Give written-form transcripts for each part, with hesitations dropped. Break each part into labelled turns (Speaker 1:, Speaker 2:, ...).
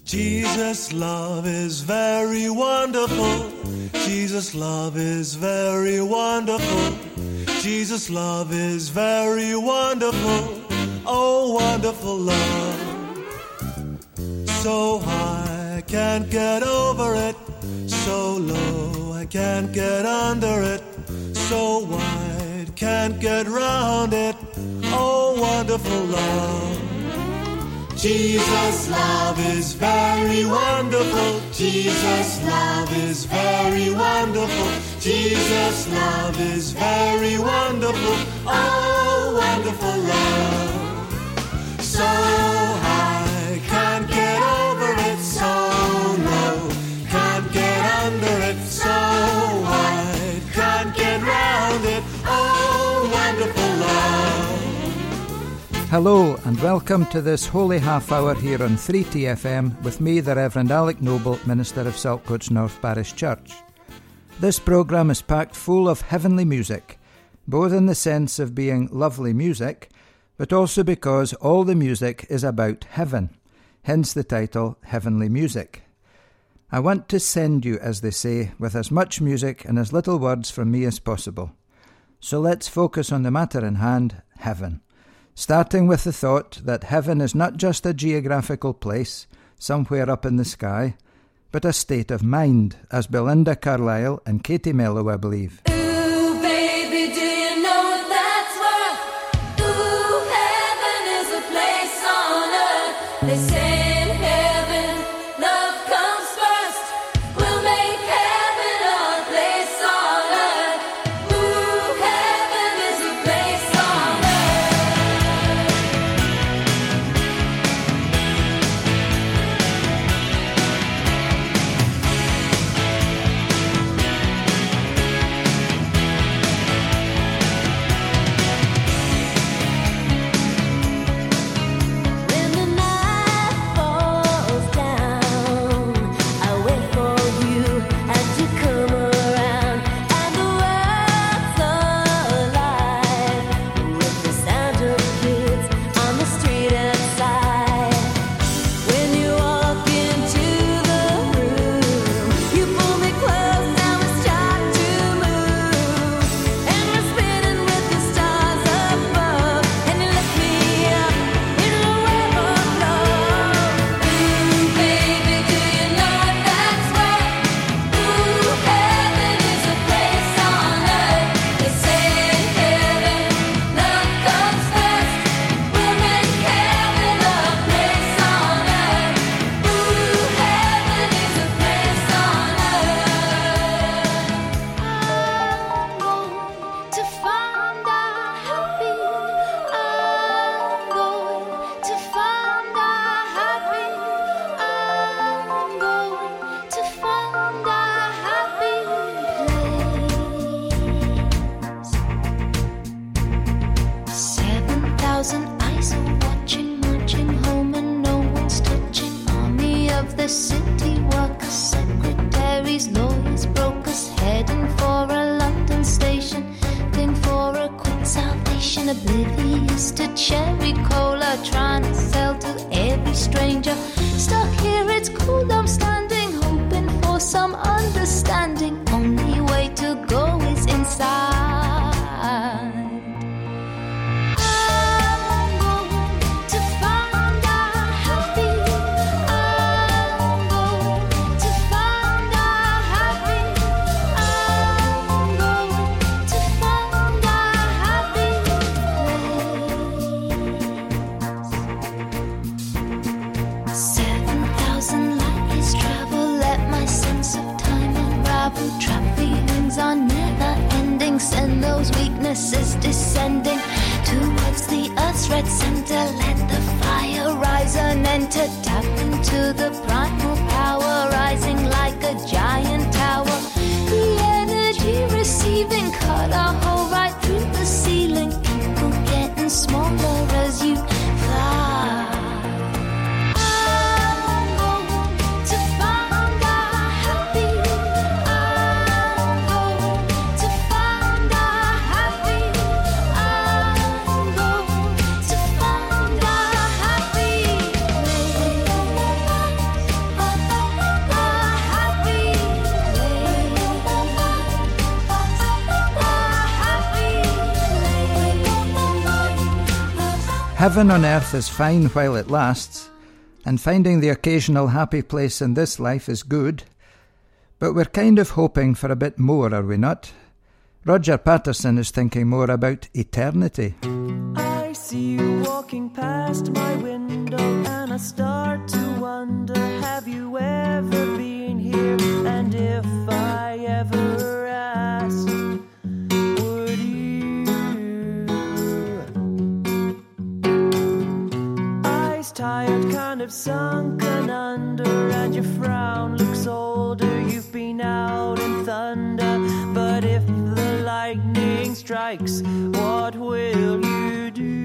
Speaker 1: Jesus' love is very wonderful. Jesus' love is very wonderful. Jesus' love is very wonderful. Oh, wonderful love. So high, I can't get over it. So low, I can't get under it. So wide, can't get round it. Oh, wonderful love. Jesus' love is very wonderful. Jesus' love is very wonderful. Jesus' love is very wonderful. Oh, wonderful love. So high, can't get over it. So low, can't get under it. So wide, can't get round it. Oh, wonderful love.
Speaker 2: Hello and welcome to this holy half hour here on 3TFM with me, the Reverend Alec Noble, Minister of Saltcoats North Parish Church. This programme is packed full of heavenly music, both in the sense of being lovely music, but also because all the music is about heaven, hence the title Heavenly Music. I want to send you, as they say, with as much music and as little words from me as possible. So let's focus on the matter in hand, heaven. Starting with the thought that heaven is not just a geographical place, somewhere up in the sky, but a state of mind, as Belinda Carlisle and Katie Mello, I believe.
Speaker 3: Ooh, baby, do you know that's what? Ooh, heaven is a place on earth. They say in heaven, love comes first. We'll make heaven a place on earth. Ooh, heaven is a place on earth. When the night falls down, I wait for you as you come around, and the world's alive with the sound of kids on the street outside. When you walk into the room, you pull me close and we start to move, and we're spinning with the stars above, and you lift me up in a web of love. Ooh, baby, do you know that's right? Ooh, heaven is a place on earth. They say in heaven, love comes first. We'll make heaven a place on earth. Ooh, heaven is a place on earth. I'm going to find out happy. I'm going to find out happy. I'm going to find out happy place. 7,000 eyes are watching, marching home and no one's touching. Army of the city workers, secretaries, lawyers, brokers, heading for a London station, looking for a quick salvation, oblivious to cherry cola, trying to sell to every stranger. Stuck here, it's cool, I'm standing, hoping for some understanding. Only way to go is inside. I'm going to find out happy. I'm going to find out happy. I'm going to find out happy place.
Speaker 2: Heaven on earth is fine while it lasts, and finding the occasional happy place in this life is good, but we're kind of hoping for a bit more, are we not? Roger Patterson is thinking more about eternity.
Speaker 4: I see you walking past my window and I start to wonder, have you ever been here? And if I ever asked, would you? Eyes tired, kind of sunken under, and your frown looks older. You've been out in thunder, but if the lightning strikes, what will you do?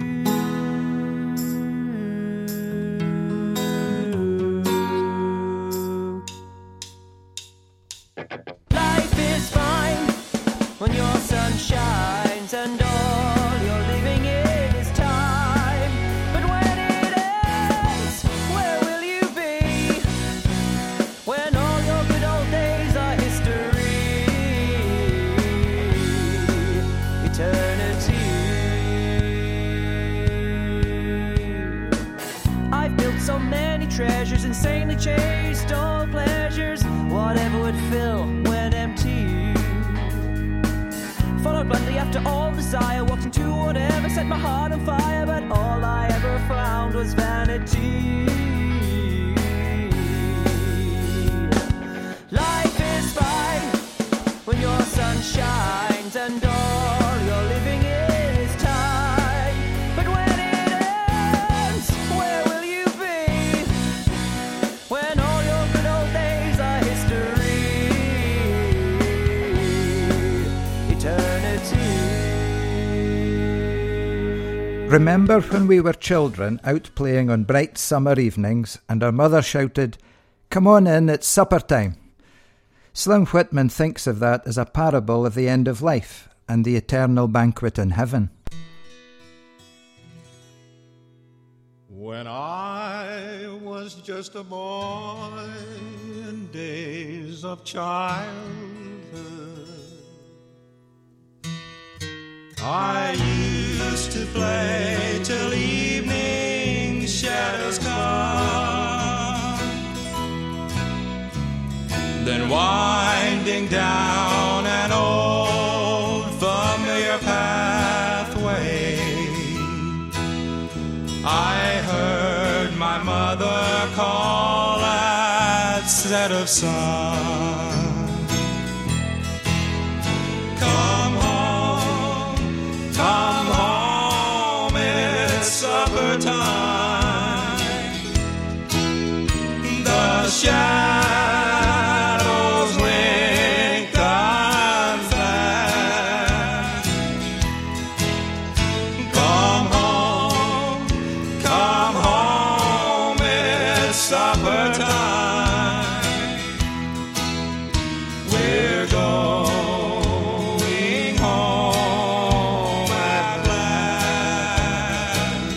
Speaker 4: Life is fine when your sun shines and all you're living in is time. But when it ends, where will you be? When all your good old days are history, eternity. I've built so many treasures, insanely chased all pleasures, whatever would fill when empty. Followed blindly after all desire, walked into whatever set my heart on fire, but all I ever found was vanity. Life is fine when your sun shines and all you're living in is time. But when it ends, where will you be? When all your good old days are history, eternity.
Speaker 2: Remember when we were children out playing on bright summer evenings and our mother shouted, "Come on in, it's supper time." Slim Whitman thinks of that as a parable of the end of life and the eternal banquet in heaven.
Speaker 5: When I was just a boy in days of childhood, I used to play till evening shadows come, then winding down an old familiar pathway, I heard my mother call at set of sun. Come home, it's supper time. The shadows lengthen fast. Come home, it's supper time. We're going home at last.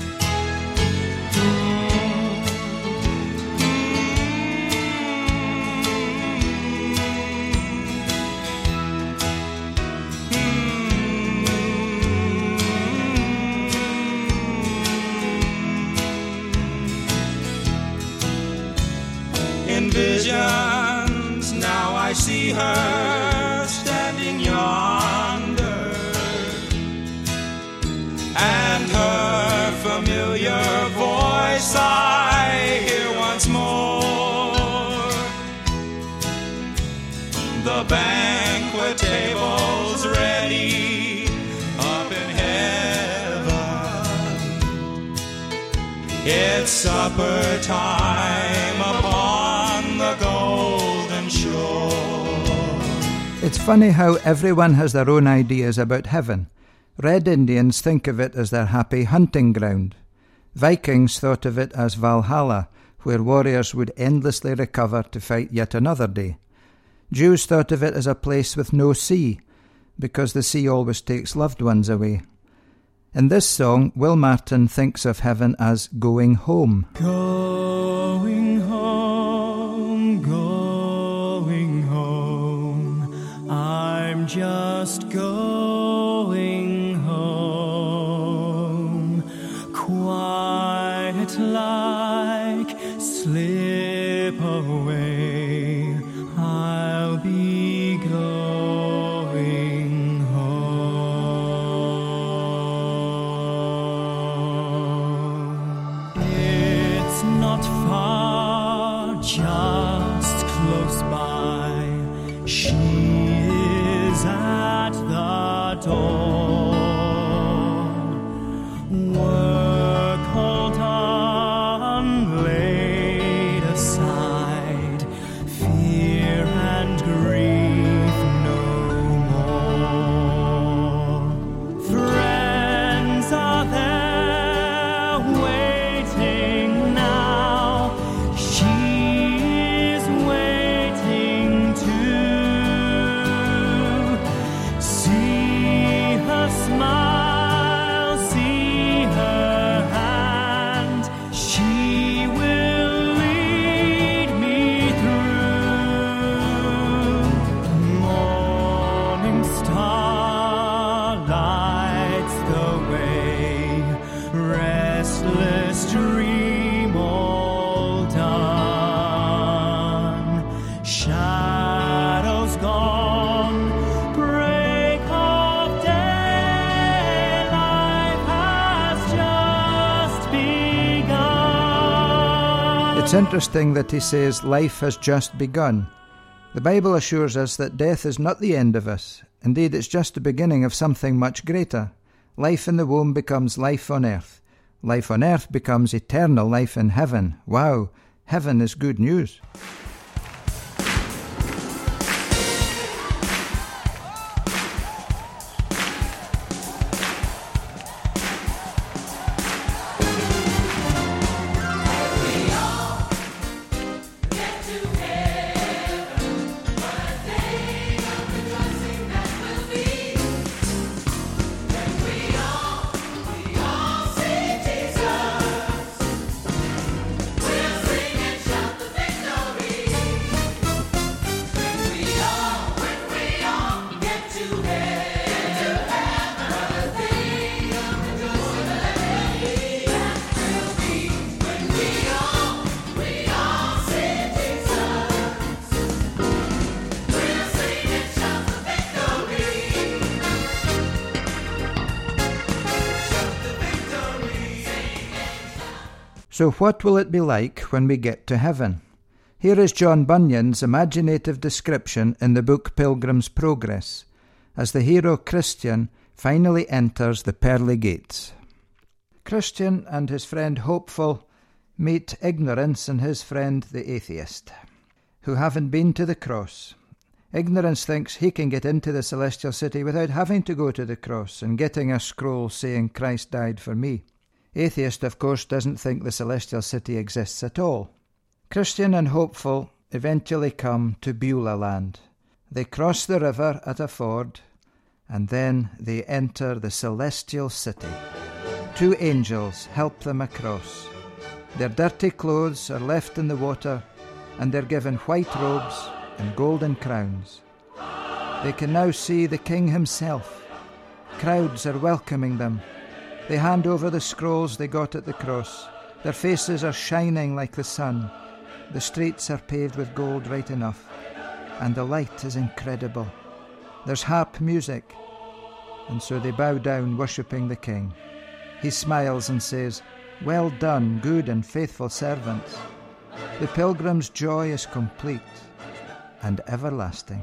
Speaker 5: In visions now I see her standing yonder, and her familiar voice I hear once more. The banquet table's ready up in heaven. It's supper time upon the golden shore.
Speaker 2: It's funny how everyone has their own ideas about heaven. Red Indians think of it as their happy hunting ground. Vikings thought of it as Valhalla, where warriors would endlessly recover to fight yet another day. Jews thought of it as a place with no sea, because the sea always takes loved ones away. In this song, Will Martin thinks of heaven as going home.
Speaker 4: Going home, going home, I'm just going home. just close by. She is at the door. Work all done, laid aside, fear and grief no more. Friends are there waiting now. She is waiting too. See her smile, see her hand. She will lead me through. Morning star lights the way. Restless dream all done. Shadows gone, break of day. Life has just begun.
Speaker 2: It's interesting that he says life has just begun. The Bible assures us that death is not the end of us. Indeed, it's just the beginning of something much greater. Life in the womb becomes life on earth. Life on earth becomes eternal life in heaven. Wow, heaven is good news. So what will it be like when we get to heaven? Here is John Bunyan's imaginative description in the book Pilgrim's Progress, as the hero Christian finally enters the pearly gates. Christian and his friend Hopeful meet Ignorance and his friend the Atheist, who haven't been to the cross. Ignorance thinks he can get into the celestial city without having to go to the cross and getting a scroll saying Christ died for me. Atheist, of course, doesn't think the celestial city exists at all. Christian and Hopeful eventually come to Beulah land. They cross the river at a ford, and then they enter the celestial city. 2 angels help them across. Their dirty clothes are left in the water, and they're given white robes and golden crowns. They can now see the King himself. Crowds are welcoming them. They hand over the scrolls they got at the cross. Their faces are shining like the sun. The streets are paved with gold right enough, and the light is incredible. There's harp music, and so they bow down worshipping the King. He smiles and says, "Well done, good and faithful servants." The pilgrim's joy is complete and everlasting.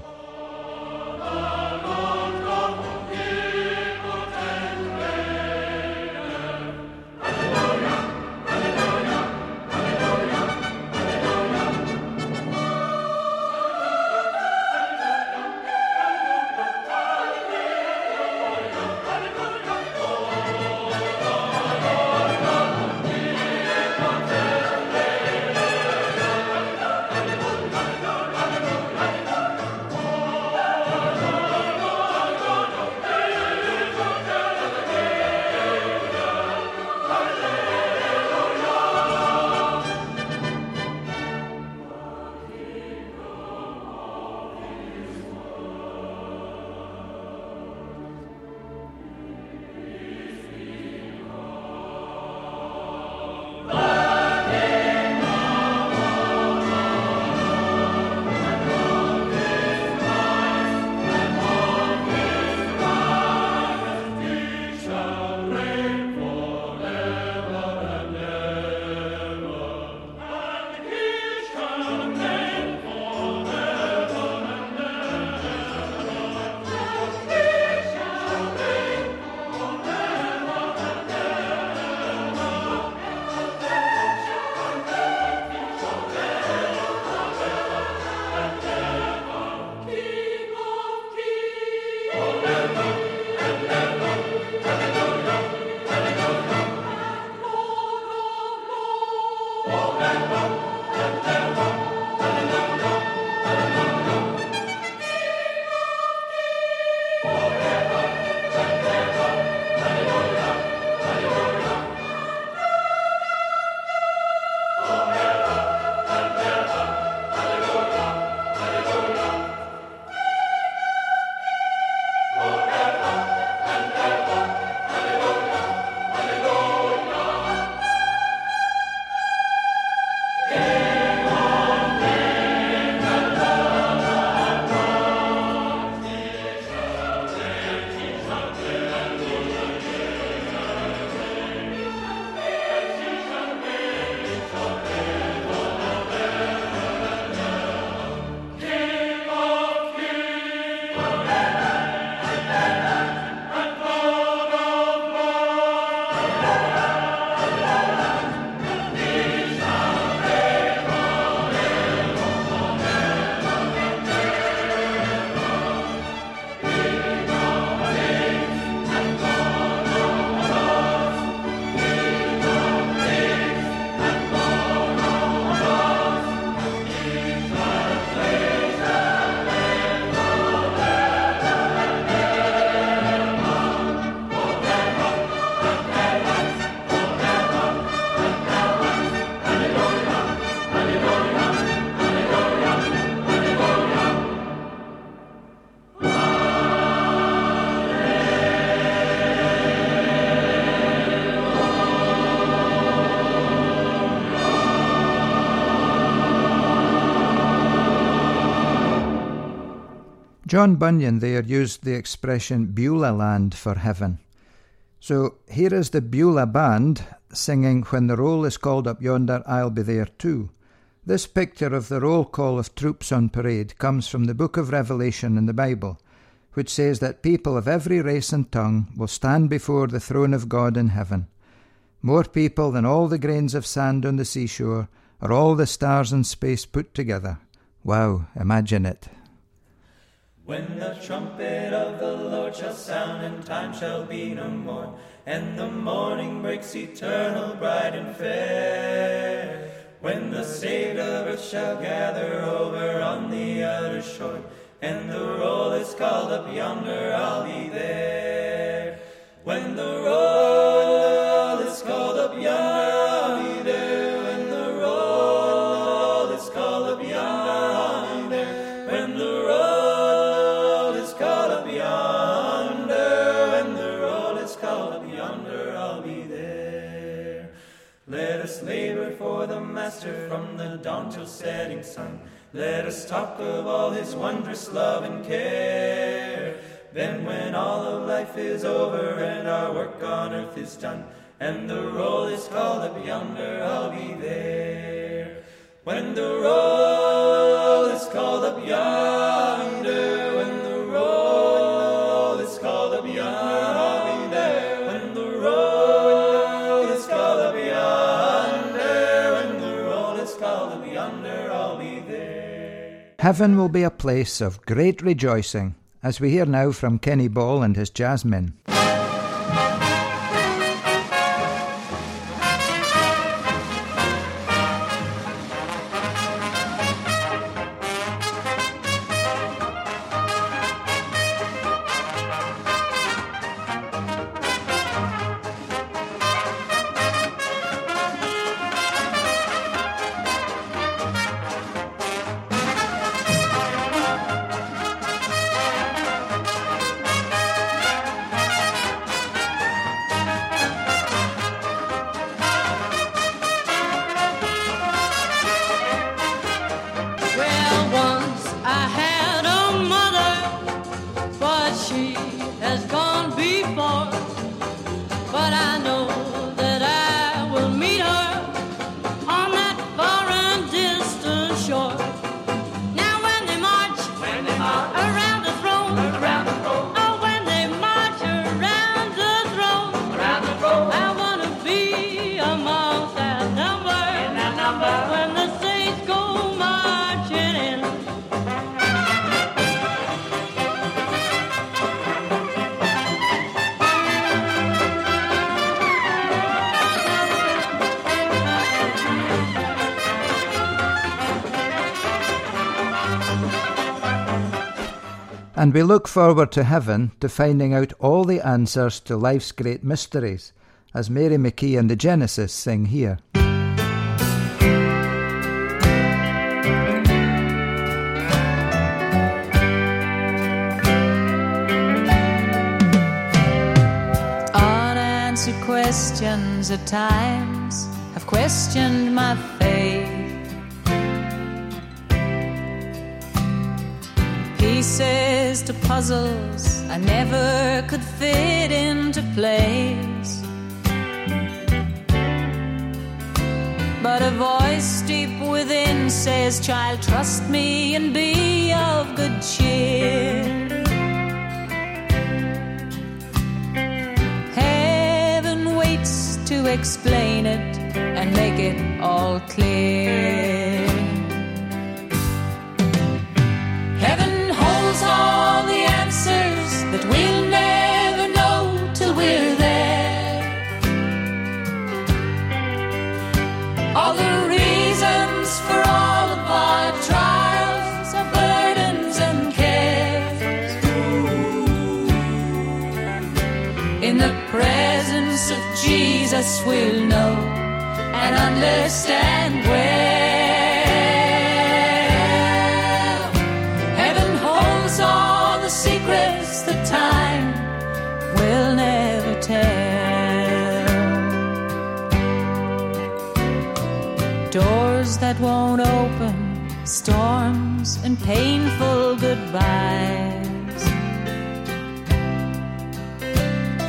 Speaker 2: John Bunyan there used the expression Beulah land for heaven. So here is the Beulah band singing When the Roll is Called Up Yonder, I'll Be There Too. This picture of the roll call of troops on parade comes from the book of Revelation in the Bible, which says that people of every race and tongue will stand before the throne of God in heaven. More people than all the grains of sand on the seashore, or all the stars in space put together. Wow, imagine it.
Speaker 6: When the trumpet of the Lord shall sound, and time shall be no more, and the morning breaks eternal, bright and fair. When the saved of earth shall gather over on the other shore, and the roll is called up yonder, I'll be there. When the roll is called up yonder, I'll be there. When the roll is called up yonder, I'll be there. When the roll is called up yonder, when the roll is called up yonder, I'll be there. Let us labor for the Master from the dawn till setting sun. Let us talk of all his wondrous love and care. Then when all of life is over and our work on earth is done, and the roll is called up yonder, I'll be there. When the roll is called up yonder, when the roll is called up yonder, I'll be there. When the roll is called up yonder, when the roll is called up yonder, I'll be there.
Speaker 2: Heaven will be a place of great rejoicing, as we hear now from Kenny Ball and his Jasmine.
Speaker 7: Well, once I had a mother, but she has gone before. But I know that I will meet her on that far and distant shore. Now when they march around the throne, oh, when they march around the throne, I want to be amongst that number. When the saints go marching in.
Speaker 2: And we look forward to heaven, to finding out all the answers to life's great mysteries, as Mary McKee and the Genesis sing here.
Speaker 8: Unanswered questions at times have questioned my faith. Pieces to puzzles I never could fit into place. But a voice deep within says, child, trust me and be of good cheer. Heaven waits to explain it and make it all clear. Heaven holds all the answers that we'll never know till we're there. All the reasons for all of our trials, our burdens and cares. In the presence of Jesus we'll know and understand well. Heaven holds all the secrets that time will never tell. Doors that won't open, storms and painful goodbyes.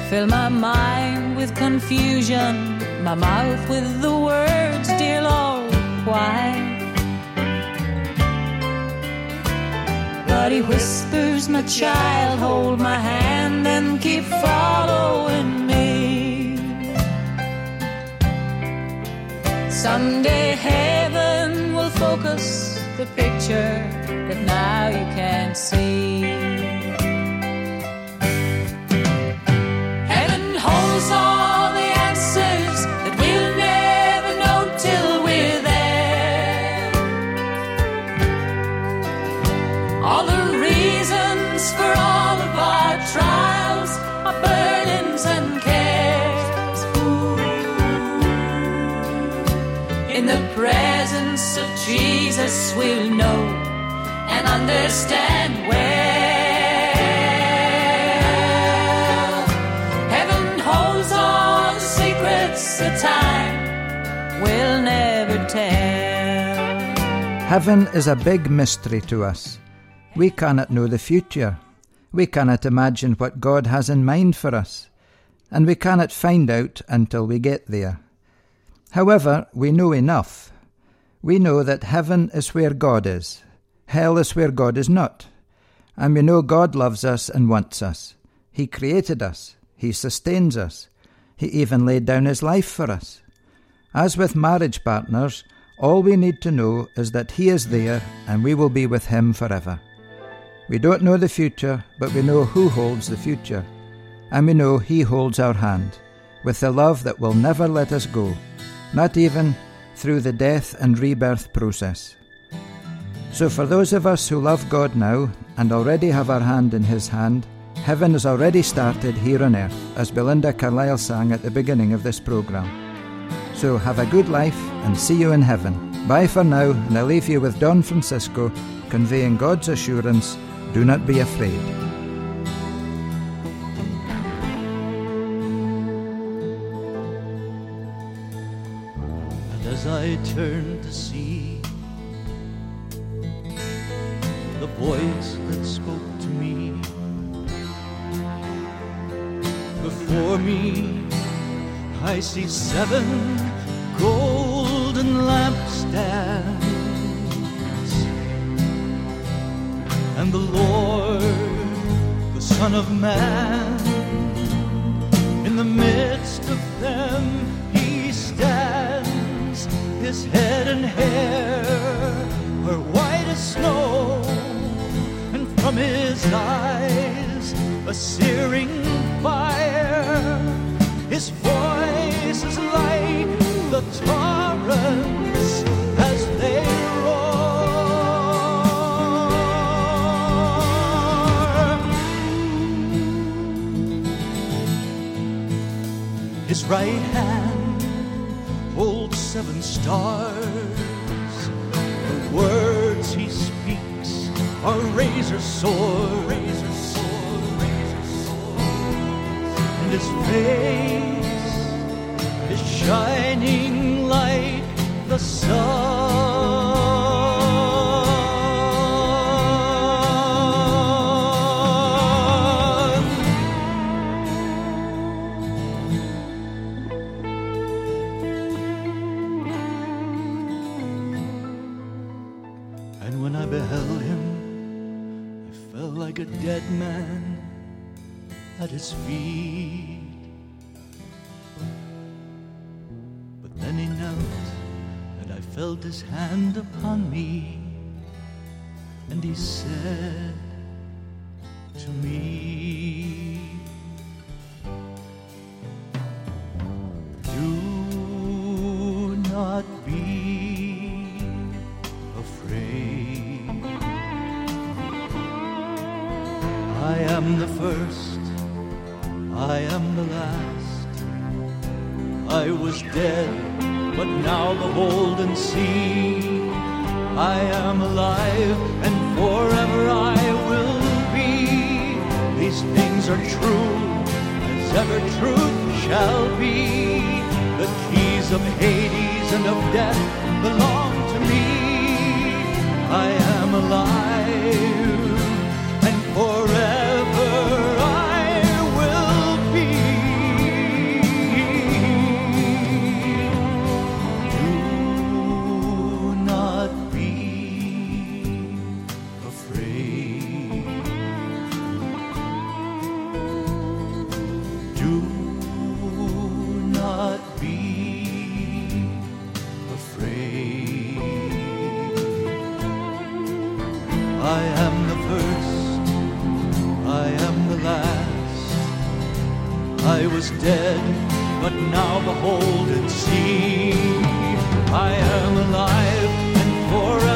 Speaker 8: Fill my mind with confusion, my mouth with the words, dear Lord, why? But he whispers, my child, hold my hand and keep following me. Someday heaven will focus the picture that now you can't see. Heaven holds all the answers that we'll never know till we're there. All the reasons for all of our trials, our burdens and cares. In the presence of Jesus we'll know and understand well. Heaven holds all the secrets that time will never tell.
Speaker 2: Heaven is a big mystery to us. We cannot know the future. We cannot imagine what God has in mind for us. And we cannot find out until we get there. However, we know enough. We know that heaven is where God is. Hell is where God is not. And we know God loves us and wants us. He created us. He sustains us. He even laid down his life for us. As with marriage partners, all we need to know is that he is there and we will be with him forever. We don't know the future, but we know who holds the future. And we know he holds our hand, with the love that will never let us go, not even through the death and rebirth process. So for those of us who love God now and already have our hand in his hand, heaven has already started here on earth, as Belinda Carlisle sang at the beginning of this programme. So have a good life and see you in heaven. Bye for now, and I leave you with Don Francisco conveying God's assurance, do not be afraid.
Speaker 6: And as I turned to see the voice that spoke to me, before me I see 7 golden lampstands, and the Lord, the Son of Man, in the midst of them he stands. His head and hair are white as snow, and from his eyes a searing fire. His voice is like the torrents as they roar. His right hand holds 7 stars. The words he speaks are razor swords. And his face is shining like the sun. And when I beheld him, I felt like a dead man at his feet. But then he knelt, and I felt his hand upon me, and he said to me, do not be afraid. I am the first, I am the last. I was dead, but now behold and see. I am alive, and forever I will be. These things are true, as ever truth shall be. The keys of Hades and of death belong to me. I am alive, and forever I will be.
Speaker 9: I am the first, I am the last. I was dead, but now behold and see. I am alive and forever